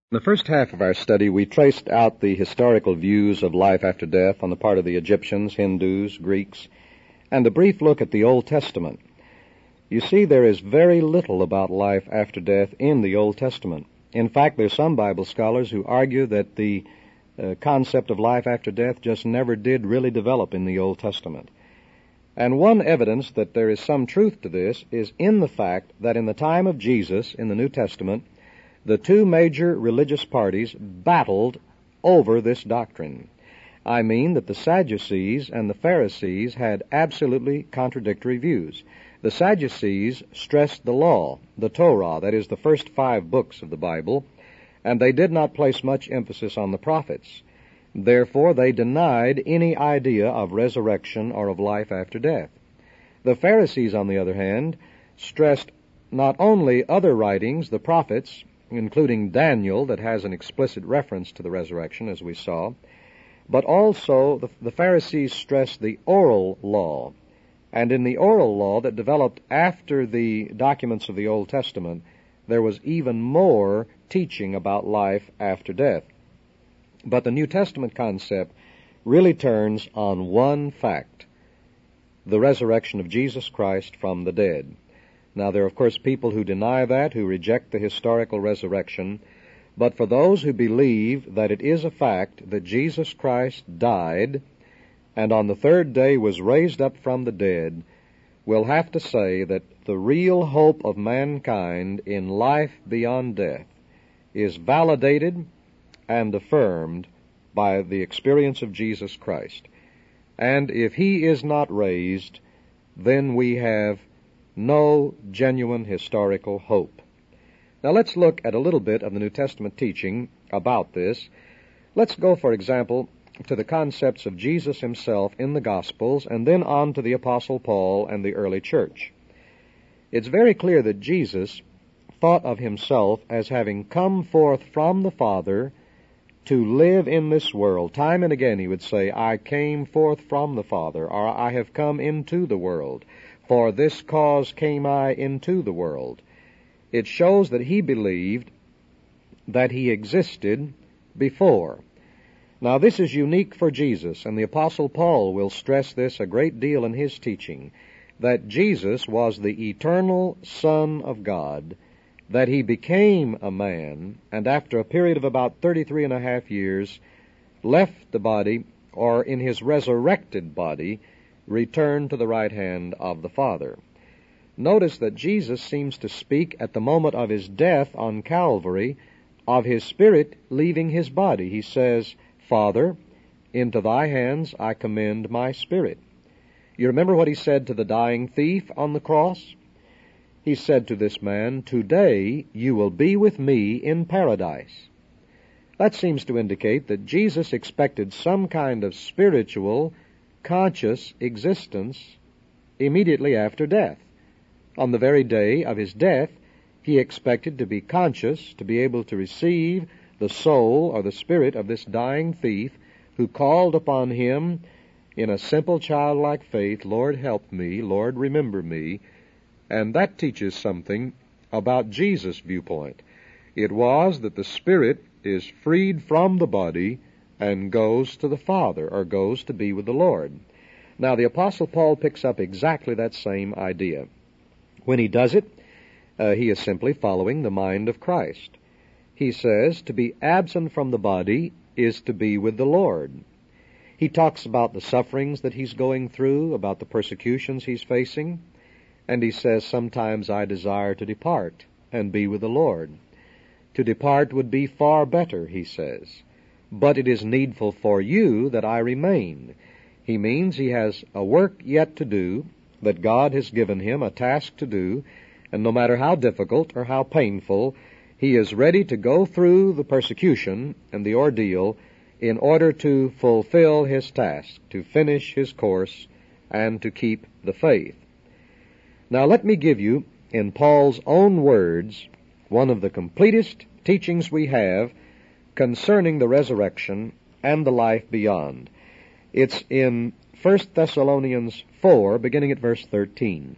In the first half of our study, we traced out the historical views of life after death on the part of the Egyptians, Hindus, Greeks, and a brief look at the Old Testament. You see, there is very little about life after death in the Old Testament. In fact, there are some Bible scholars who argue that the concept of life after death just never did really develop in the Old Testament. And one evidence that there is some truth to this is in the fact that in the time of Jesus, in the New Testament, the two major religious parties battled over this doctrine. I mean that the Sadducees and the Pharisees had absolutely contradictory views. The Sadducees stressed the law, the Torah, that is the first 5 books of the Bible, and they did not place much emphasis on the prophets. Therefore, they denied any idea of resurrection or of life after death. The Pharisees, on the other hand, stressed not only other writings, the prophets, including Daniel, that has an explicit reference to the resurrection, as we saw, but also the Pharisees stressed the oral law. And in the oral law that developed after the documents of the Old Testament, there was even more teaching about life after death. But the New Testament concept really turns on one fact: the resurrection of Jesus Christ from the dead. Now, there are, of course, people who deny that, who reject the historical resurrection, but for those who believe that it is a fact that Jesus Christ died and on the third day was raised up from the dead, we'll have to say that the real hope of mankind in life beyond death is validated and affirmed by the experience of Jesus Christ. And if he is not raised, then we have no genuine historical hope. Now let's look at a little bit of the New Testament teaching about this. Let's go, for example, to the concepts of Jesus himself in the Gospels, and then on to the Apostle Paul and the early church. It's very clear that Jesus thought of himself as having come forth from the Father to live in this world. Time and again he would say, I came forth from the Father, or I have come into the world. For this cause came I into the world. It shows that he believed that he existed before. Now, this is unique for Jesus, and the Apostle Paul will stress this a great deal in his teaching, that Jesus was the eternal Son of God, that he became a man, and after a period of about 33.5 years, left the body, or in his resurrected body, returned to the right hand of the Father. Notice that Jesus seems to speak at the moment of his death on Calvary of his spirit leaving his body. He says, Father, into thy hands I commend my spirit. You remember what he said to the dying thief on the cross? He said to this man, Today you will be with me in paradise. That seems to indicate that Jesus expected some kind of spiritual, conscious existence immediately after death. On the very day of his death, he expected to be conscious, to be able to receive the soul or the spirit of this dying thief who called upon him in a simple childlike faith, Lord, help me, Lord, remember me. And that teaches something about Jesus' viewpoint. It was that the spirit is freed from the body and goes to the Father, or goes to be with the Lord. Now, the Apostle Paul picks up exactly that same idea. When he does it, he is simply following the mind of Christ. He says, to be absent from the body is to be with the Lord. He talks about the sufferings that he's going through, about the persecutions he's facing, and he says, sometimes I desire to depart and be with the Lord. To depart would be far better, he says. But it is needful for you that I remain. He means he has a work yet to do, that God has given him, a task to do, and no matter how difficult or how painful, he is ready to go through the persecution and the ordeal in order to fulfill his task, to finish his course, and to keep the faith. Now let me give you, in Paul's own words, one of the completest teachings we have concerning the resurrection and the life beyond. It's in 1 Thessalonians 4, beginning at verse 13.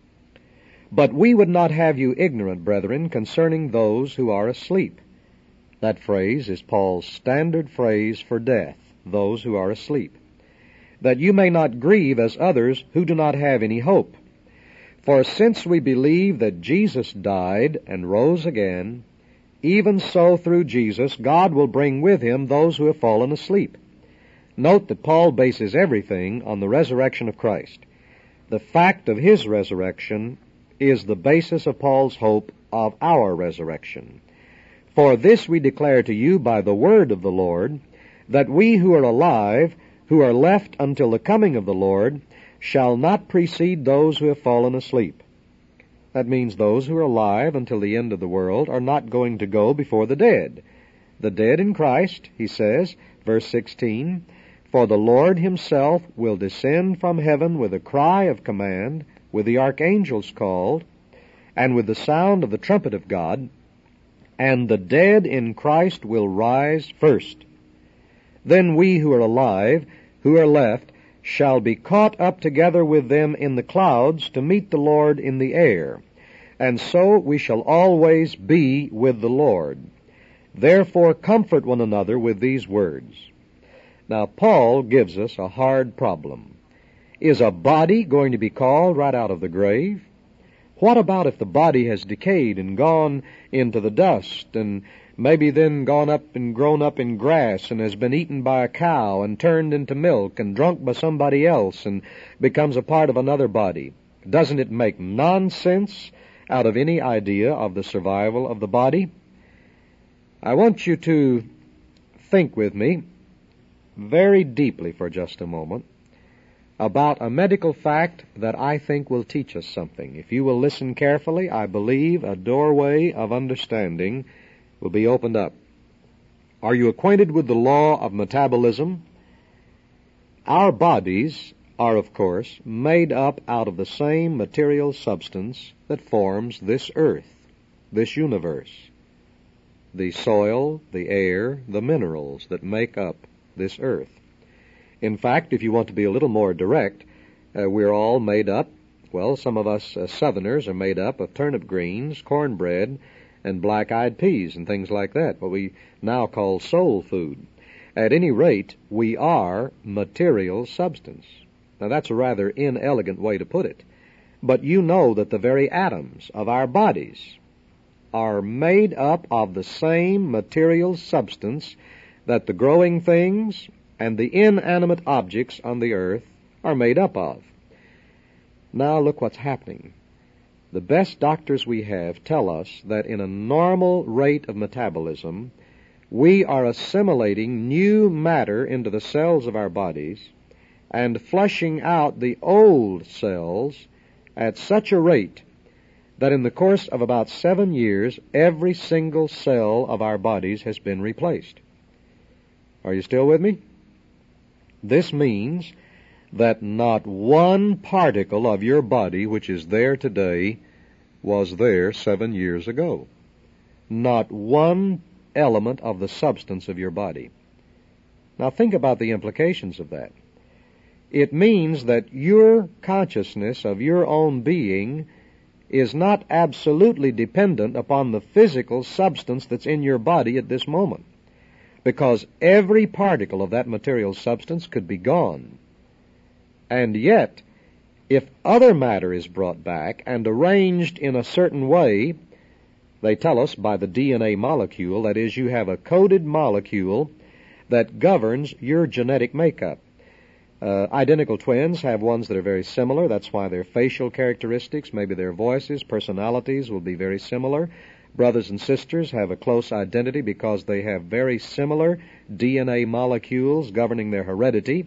But we would not have you ignorant, brethren, concerning those who are asleep, That phrase is Paul's standard phrase for death, those who are asleep. That you may not grieve as others who do not have any hope. For since we believe that Jesus died and rose again, even so through Jesus God will bring with him those who have fallen asleep. Note that Paul bases everything on the resurrection of Christ. The fact of his resurrection is the basis of Paul's hope of our resurrection. For this we declare to you by the word of the Lord, that we who are alive, who are left until the coming of the Lord, shall not precede those who have fallen asleep. That means those who are alive until the end of the world are not going to go before the dead. The dead in Christ, he says, verse 16, for the Lord himself will descend from heaven with a cry of command, with the archangels called, and with the sound of the trumpet of God, and the dead in Christ will rise first. Then we who are alive, who are left, shall be caught up together with them in the clouds to meet the Lord in the air, and so we shall always be with the Lord. Therefore comfort one another with these words. Now Paul gives us a hard problem. Is a body going to be called right out of the grave? What about if the body has decayed and gone into the dust, and maybe then gone up and grown up in grass, and has been eaten by a cow, and turned into milk, and drunk by somebody else, and becomes a part of another body? Doesn't it make nonsense out of any idea of the survival of the body? I want you to think with me very deeply for just a moment about a medical fact that I think will teach us something. If you will listen carefully, I believe a doorway of understanding will be opened up. Are you acquainted with the law of metabolism? Our bodies are, of course, made up out of the same material substance that forms this earth, this universe. The soil, the air, the minerals that make up this earth. In fact, if you want to be a little more direct, we're all made up, well, some of us Southerners are made up of turnip greens, cornbread, and black-eyed peas and things like that, what we now call soul food. At any rate, we are material substance. Now, that's a rather inelegant way to put it, but you know that the very atoms of our bodies are made up of the same material substance that the growing things and the inanimate objects on the earth are made up of. Now look what's happening. The best doctors we have tell us that in a normal rate of metabolism, we are assimilating new matter into the cells of our bodies and flushing out the old cells at such a rate that in the course of about 7 years, every single cell of our bodies has been replaced. Are you still with me? This means that not one particle of your body which is there today was there 7 years ago. Not one element of the substance of your body. Now think about the implications of that. It means that your consciousness of your own being is not absolutely dependent upon the physical substance that's in your body at this moment, because every particle of that material substance could be gone. And yet, if other matter is brought back and arranged in a certain way, they tell us by the DNA molecule, that is, you have a coded molecule that governs your genetic makeup. Identical twins have ones that are very similar. That's why their facial characteristics, maybe their voices, personalities will be very similar. Brothers and sisters have a close identity because they have very similar DNA molecules governing their heredity.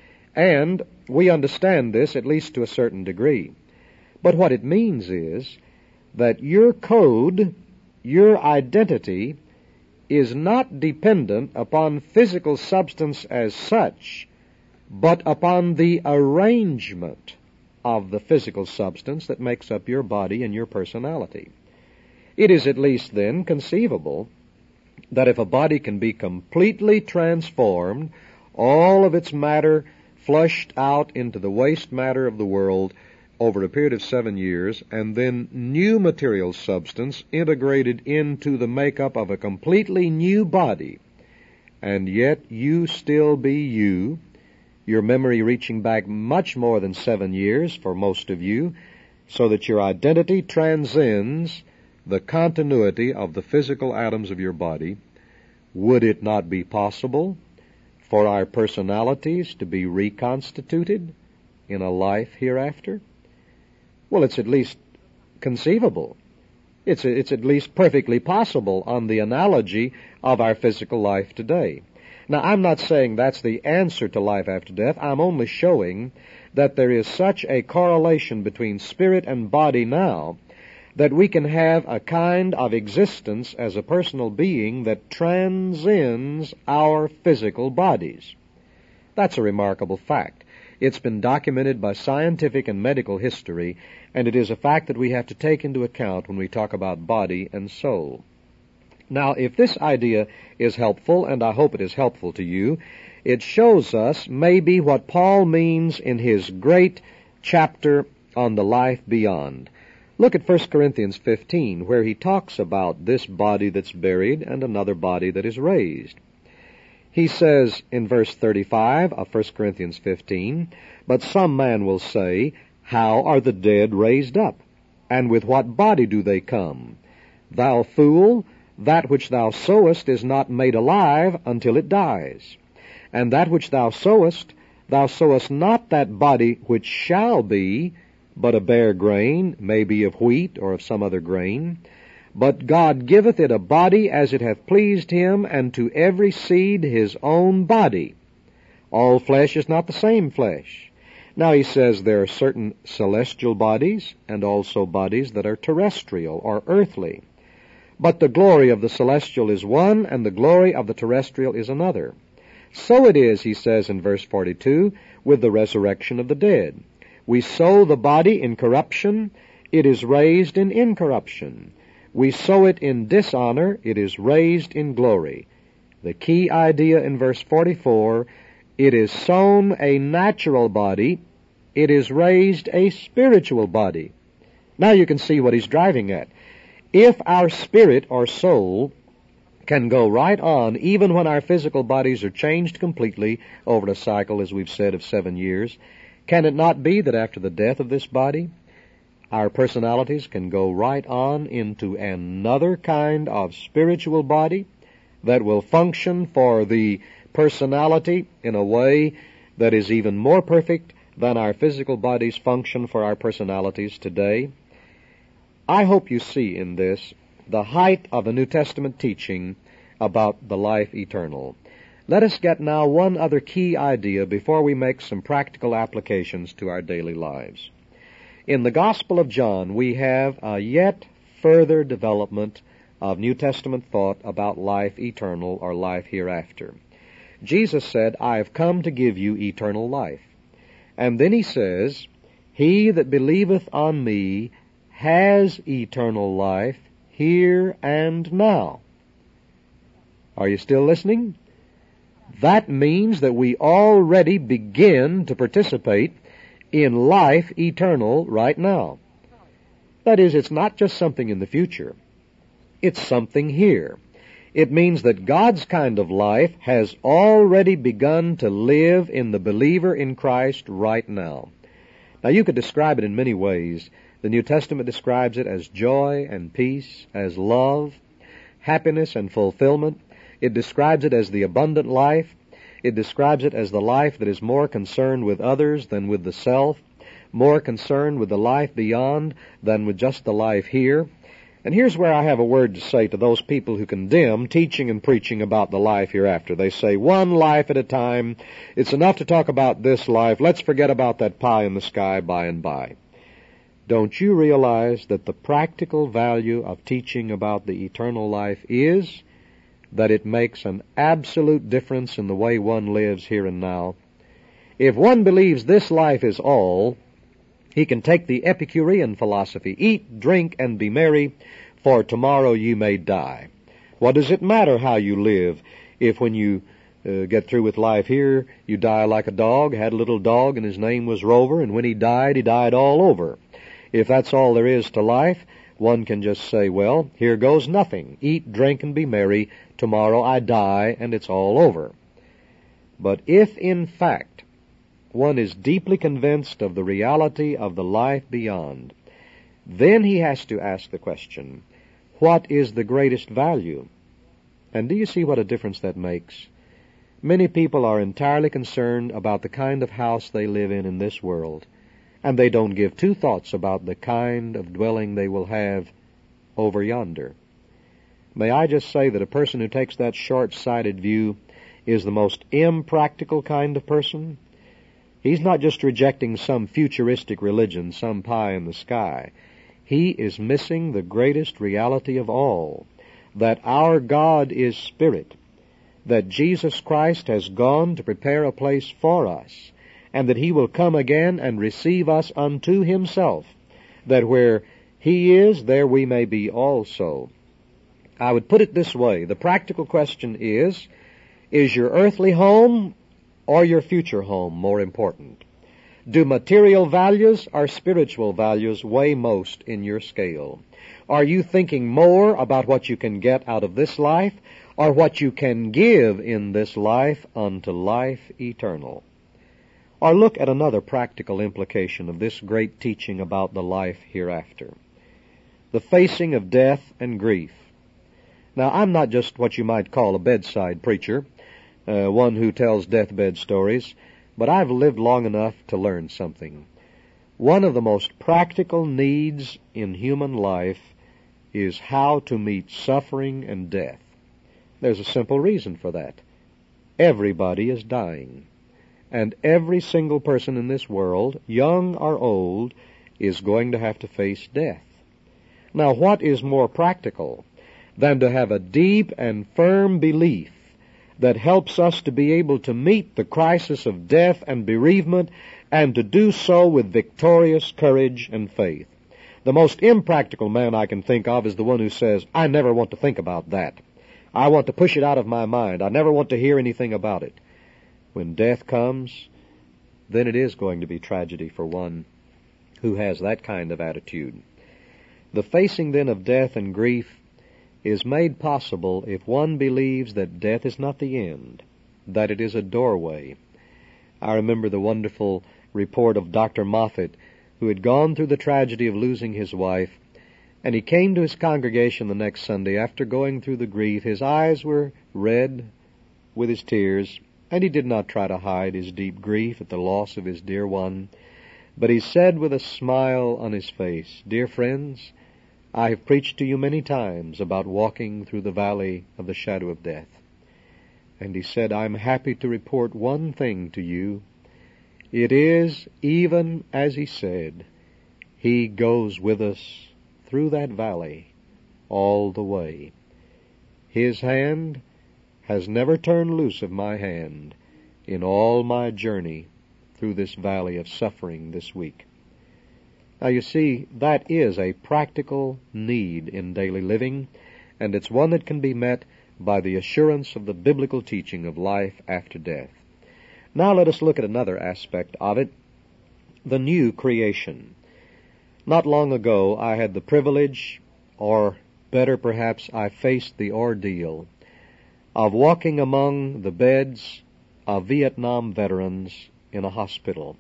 And we understand this at least to a certain degree. But what it means is that your code, your identity, is not dependent upon physical substance as such, but upon the arrangement of the physical substance that makes up your body and your personality. It is at least then conceivable that if a body can be completely transformed, all of its matter flushed out into the waste matter of the world, over a period of 7 years, and then new material substance integrated into the makeup of a completely new body, and yet you still be you, your memory reaching back much more than 7 years for most of you, so that your identity transcends the continuity of the physical atoms of your body, would it not be possible for our personalities to be reconstituted in a life hereafter? Well, it's at least conceivable. It's at least perfectly possible on the analogy of our physical life today. Now, I'm not saying that's the answer to life after death. I'm only showing that there is such a correlation between spirit and body now that we can have a kind of existence as a personal being that transcends our physical bodies. That's a remarkable fact. It's been documented by scientific and medical history, and it is a fact that we have to take into account when we talk about body and soul. Now, if this idea is helpful, and I hope it is helpful to you, it shows us maybe what Paul means in his great chapter on the life beyond. Look at 1 Corinthians 15, where he talks about this body that's buried and another body that is raised. He says in verse 35 of 1 Corinthians 15, "But some man will say, How are the dead raised up? And with what body do they come? Thou fool, that which thou sowest is not made alive until it dies. And that which thou sowest not that body which shall be, but a bare grain, may be of wheat or of some other grain. But God giveth it a body as it hath pleased him, and to every seed his own body. All flesh is not the same flesh." Now he says there are certain celestial bodies and also bodies that are terrestrial or earthly. But the glory of the celestial is one, and the glory of the terrestrial is another. So it is, he says in verse 42, with the resurrection of the dead. We sow the body in corruption, it is raised in incorruption. We sow it in dishonor, it is raised in glory. The key idea in verse 44, it is sown a natural body, it is raised a spiritual body. Now you can see what he's driving at. If our spirit or soul can go right on even when our physical bodies are changed completely over a cycle, as we've said, of 7 years, can it not be that after the death of this body, our personalities can go right on into another kind of spiritual body that will function for the personality in a way that is even more perfect than our physical bodies function for our personalities today? I hope you see in this the height of the New Testament teaching about the life eternal. Let us get now one other key idea before we make some practical applications to our daily lives. In the Gospel of John, we have a yet further development of New Testament thought about life eternal or life hereafter. Jesus said, "I have come to give you eternal life." And then he says, "He that believeth on me has eternal life here and now." Are you still listening? That means that we already begin to participate in life eternal right now. That is, it's not just something in the future. It's something here. It means that God's kind of life has already begun to live in the believer in Christ right now. Now, you could describe it in many ways. The New Testament describes it as joy and peace, as love, happiness and fulfillment. It describes it as the abundant life. It describes it as the life that is more concerned with others than with the self, more concerned with the life beyond than with just the life here. And here's where I have a word to say to those people who condemn teaching and preaching about the life hereafter. They say, one life at a time. It's enough to talk about this life. Let's forget about that pie in the sky by and by. Don't you realize that the practical value of teaching about the eternal life is that it makes an absolute difference in the way one lives here and now? If one believes this life is all, he can take the Epicurean philosophy, eat, drink, and be merry, for tomorrow you may die. What does it matter how you live if when you get through with life here, you die like a dog. Had a little dog and his name was Rover, and when he died all over. If that's all there is to life, one can just say, well, here goes nothing. Eat, drink, and be merry. Tomorrow I die, and it's all over. But if, in fact, one is deeply convinced of the reality of the life beyond, then he has to ask the question, what is the greatest value? And do you see what a difference that makes? Many people are entirely concerned about the kind of house they live in this world, and they don't give two thoughts about the kind of dwelling they will have over yonder. May I just say that a person who takes that short-sighted view is the most impractical kind of person? He's not just rejecting some futuristic religion, some pie in the sky. He is missing the greatest reality of all, that our God is Spirit, that Jesus Christ has gone to prepare a place for us, and that He will come again and receive us unto Himself, that where He is, there we may be also. I would put it this way. The practical question is your earthly home or your future home more important? Do material values or spiritual values weigh most in your scale? Are you thinking more about what you can get out of this life or what you can give in this life unto life eternal? Or look at another practical implication of this great teaching about the life hereafter. The facing of death and grief. Now, I'm not just what you might call a bedside preacher, one who tells deathbed stories, but I've lived long enough to learn something. One of the most practical needs in human life is how to meet suffering and death. There's a simple reason for that. Everybody is dying. And every single person in this world, young or old, is going to have to face death. Now, what is more practical than to have a deep and firm belief that helps us to be able to meet the crisis of death and bereavement, and to do so with victorious courage and faith? The most impractical man I can think of is the one who says, I never want to think about that. I want to push it out of my mind. I never want to hear anything about it. When death comes, then it is going to be tragedy for one who has that kind of attitude. The facing then of death and grief is made possible if one believes that death is not the end, that it is a doorway. I remember the wonderful report of Dr. Moffat, who had gone through the tragedy of losing his wife, and he came to his congregation the next Sunday after going through the grief. His eyes were red with his tears, and he did not try to hide his deep grief at the loss of his dear one, but he said with a smile on his face, Dear friends, I have preached to you many times about walking through the valley of the shadow of death. And he said, I'm happy to report one thing to you. It is even as he said. He goes with us through that valley all the way. His hand has never turned loose of my hand in all my journey through this valley of suffering this week. Now you see, that is a practical need in daily living, and it's one that can be met by the assurance of the biblical teaching of life after death. Now let us look at another aspect of it, the new creation. Not long ago I had the privilege, or better perhaps I faced the ordeal, of walking among the beds of Vietnam veterans in a hospital.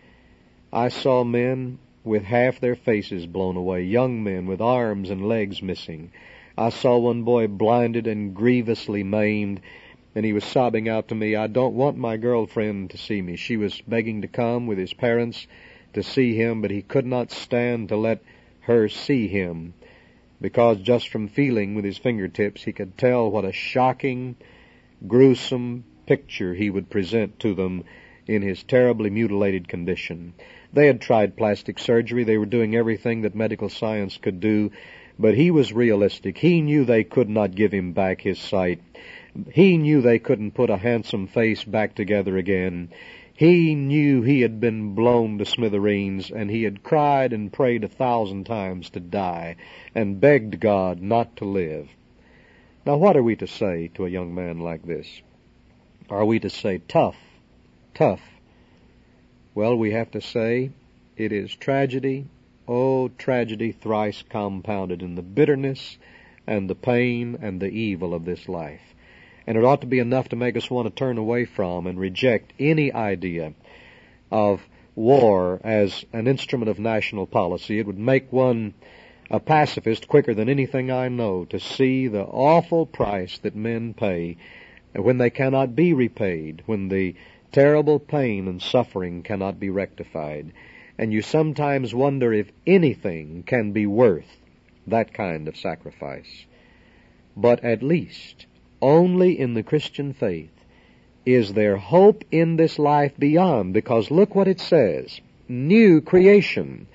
I saw men with half their faces blown away, young men with arms and legs missing. I saw one boy blinded and grievously maimed, and he was sobbing out to me, I don't want my girlfriend to see me. She was begging to come with his parents to see him, but he could not stand to let her see him, because just from feeling with his fingertips he could tell what a shocking, gruesome picture he would present to them in his terribly mutilated condition. They had tried plastic surgery. They were doing everything that medical science could do, but he was realistic. He knew they could not give him back his sight. He knew they couldn't put a handsome face back together again. He knew he had been blown to smithereens, and he had cried and prayed 1,000 times to die, and begged God not to live. Now what are we to say to a young man like this? Are we to say tough? Tough. Well, we have to say it is tragedy, oh, tragedy thrice compounded in the bitterness and the pain and the evil of this life. And it ought to be enough to make us want to turn away from and reject any idea of war as an instrument of national policy. It would make one a pacifist quicker than anything I know to see the awful price that men pay when they cannot be repaid, when the terrible pain and suffering cannot be rectified. And you sometimes wonder if anything can be worth that kind of sacrifice. But at least, only in the Christian faith is there hope in this life beyond, because look what it says. New creation,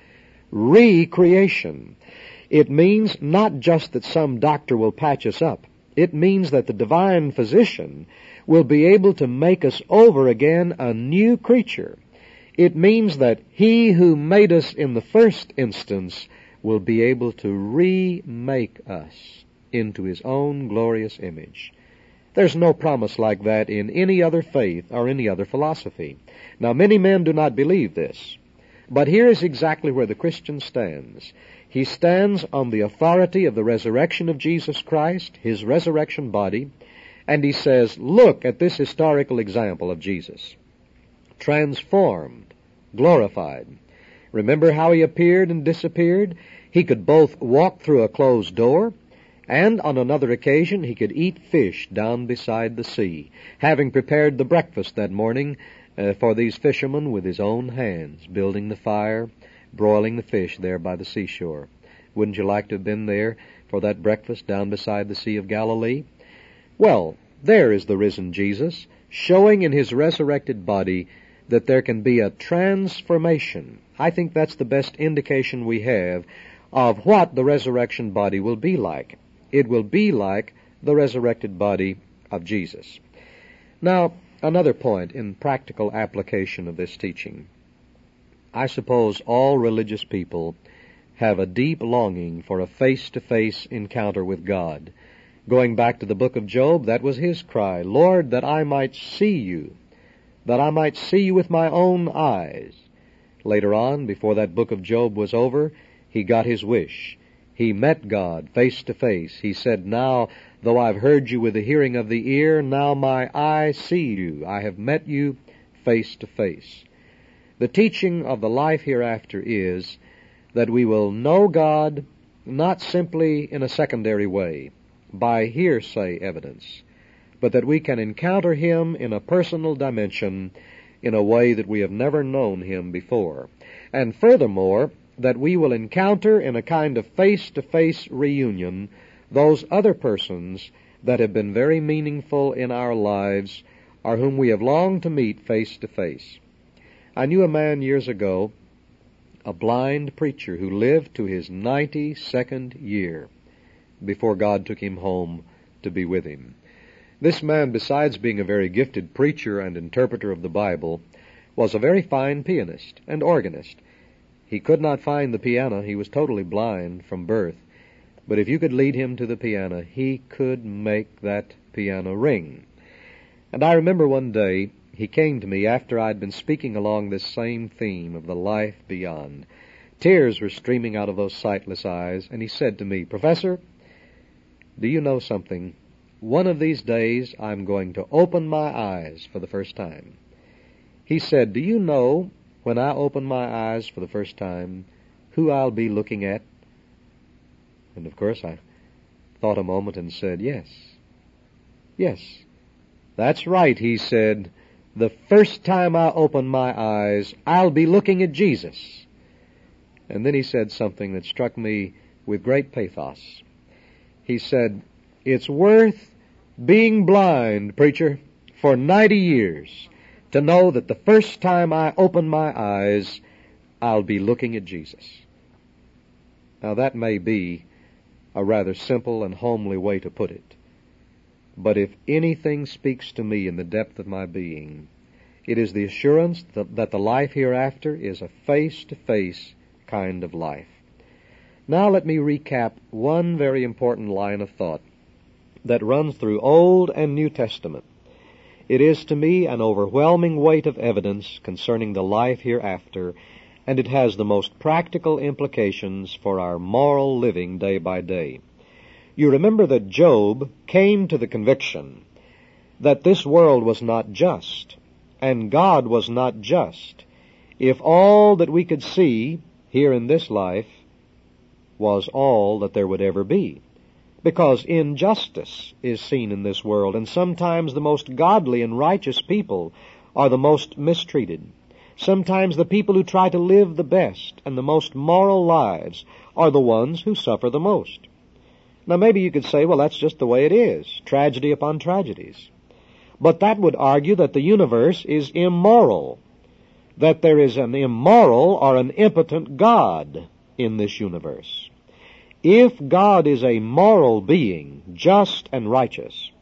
recreation. It means not just that some doctor will patch us up. It means that the divine physician will be able to make us over again a new creature. It means that he who made us in the first instance will be able to remake us into his own glorious image. There's no promise like that in any other faith or any other philosophy. Now, many men do not believe this, but here is exactly where the Christian stands. He stands on the authority of the resurrection of Jesus Christ, his resurrection body, and he says, look at this historical example of Jesus. Transformed, glorified. Remember how he appeared and disappeared? He could both walk through a closed door, and on another occasion he could eat fish down beside the sea, having prepared the breakfast that morning for these fishermen with his own hands, building the fire, broiling the fish there by the seashore. Wouldn't you like to have been there for that breakfast down beside the Sea of Galilee? Well, there is the risen Jesus, showing in his resurrected body that there can be a transformation. I think that's the best indication we have of what the resurrection body will be like. It will be like the resurrected body of Jesus. Now, another point in practical application of this teaching. I suppose all religious people have a deep longing for a face-to-face encounter with God. Going back to the book of Job, that was his cry, Lord, that I might see you with my own eyes. Later on, before that book of Job was over, he got his wish. He met God face to face. He said, now, though I've heard you with the hearing of the ear, now my eye see you. I have met you face to face. The teaching of the life hereafter is that we will know God not simply in a secondary way, by hearsay evidence, but that we can encounter him in a personal dimension in a way that we have never known him before. And furthermore, that we will encounter in a kind of face-to-face reunion those other persons that have been very meaningful in our lives or whom we have longed to meet face-to-face. I knew a man years ago, a blind preacher who lived to his 92nd year before God took him home to be with him. This man, besides being a very gifted preacher and interpreter of the Bible, was a very fine pianist and organist. He could not find the piano. He was totally blind from birth. But if you could lead him to the piano, he could make that piano ring. And I remember one day he came to me after I'd been speaking along this same theme of the life beyond. Tears were streaming out of those sightless eyes, and he said to me, Professor, do you know something? One of these days I'm going to open my eyes for the first time. He said, do you know, when I open my eyes for the first time, who I'll be looking at? And of course I thought a moment and said, yes. Yes, that's right, he said. The first time I open my eyes, I'll be looking at Jesus. And then he said something that struck me with great pathos. He said, it's worth being blind, preacher, for 90 years to know that the first time I open my eyes, I'll be looking at Jesus. Now that may be a rather simple and homely way to put it. But if anything speaks to me in the depth of my being, it is the assurance that the life hereafter is a face-to-face kind of life. Now let me recap one very important line of thought that runs through Old and New Testament. It is to me an overwhelming weight of evidence concerning the life hereafter, and it has the most practical implications for our moral living day by day. You remember that Job came to the conviction that this world was not just, and God was not just, if all that we could see here in this life was all that there would ever be. Because injustice is seen in this world, and sometimes the most godly and righteous people are the most mistreated. Sometimes the people who try to live the best and the most moral lives are the ones who suffer the most. Now maybe you could say, well, that's just the way it is, tragedy upon tragedies. But that would argue that the universe is immoral, that there is an immoral or an impotent God in this universe. If God is a moral being, just and righteous,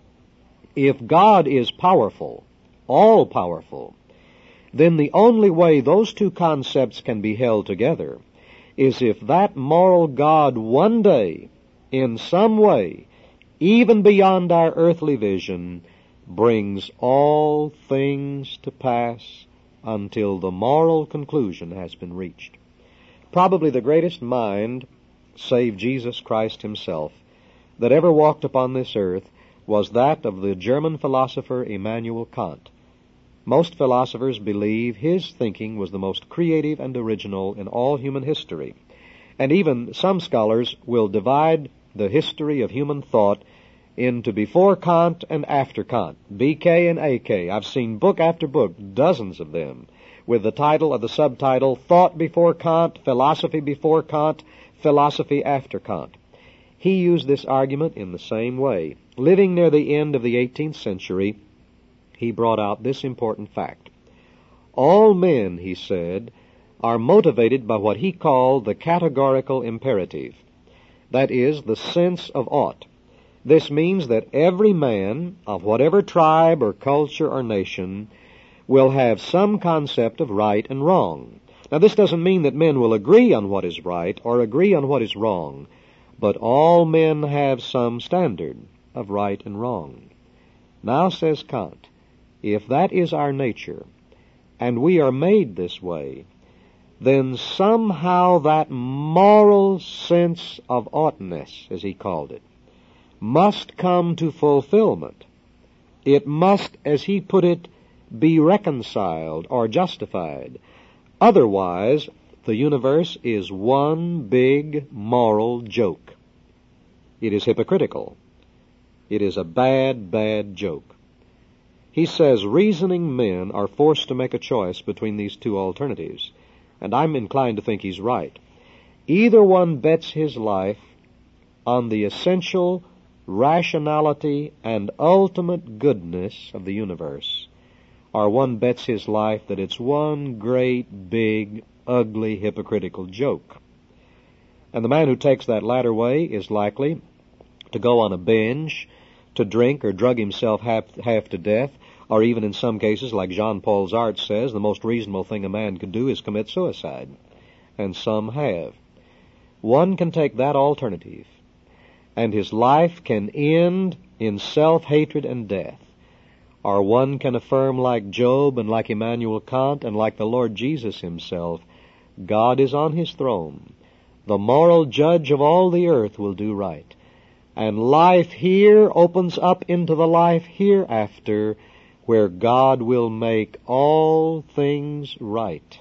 if God is powerful, all-powerful, then the only way those two concepts can be held together is if that moral God one day, in some way, even beyond our earthly vision, brings all things to pass until the moral conclusion has been reached. Probably the greatest mind, save Jesus Christ himself, that ever walked upon this earth was that of the German philosopher Immanuel Kant. Most philosophers believe his thinking was the most creative and original in all human history, and even some scholars will divide the history of human thought into before Kant and after Kant, BK and AK. I've seen book after book, dozens of them, with the title or the subtitle, Thought Before Kant, Philosophy Before Kant, Philosophy After Kant. He used this argument in the same way. Living near the end of the 18th century, he brought out this important fact. All men, he said, are motivated by what he called the categorical imperative. That is, the sense of ought. This means that every man, of whatever tribe or culture or nation, will have some concept of right and wrong. Now, this doesn't mean that men will agree on what is right or agree on what is wrong, but all men have some standard of right and wrong. Now, says Kant, if that is our nature, and we are made this way, then somehow that moral sense of oughtness, as he called it, must come to fulfillment. It must, as he put it, be reconciled or justified. Otherwise, the universe is one big moral joke. It is hypocritical. It is a bad, bad joke. He says reasoning men are forced to make a choice between these two alternatives, and I'm inclined to think he's right. Either one bets his life on the essential rationality and ultimate goodness of the universe, or one bets his life that it's one great, big, ugly, hypocritical joke. And the man who takes that latter way is likely to go on a binge, to drink or drug himself half to death, or even in some cases, like Jean-Paul Sartre says, the most reasonable thing a man could do is commit suicide. And some have. One can take that alternative, and his life can end in self-hatred and death. Or one can affirm like Job and like Immanuel Kant and like the Lord Jesus himself, God is on his throne. The moral judge of all the earth will do right. And life here opens up into the life hereafter, where God will make all things right.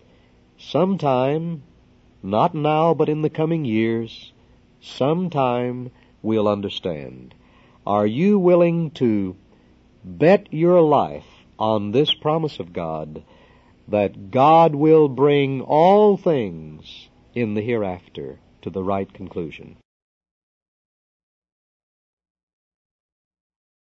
Sometime, not now but in the coming years, sometime we'll understand. Are you willing to bet your life on this promise of God, that God will bring all things in the hereafter to the right conclusion?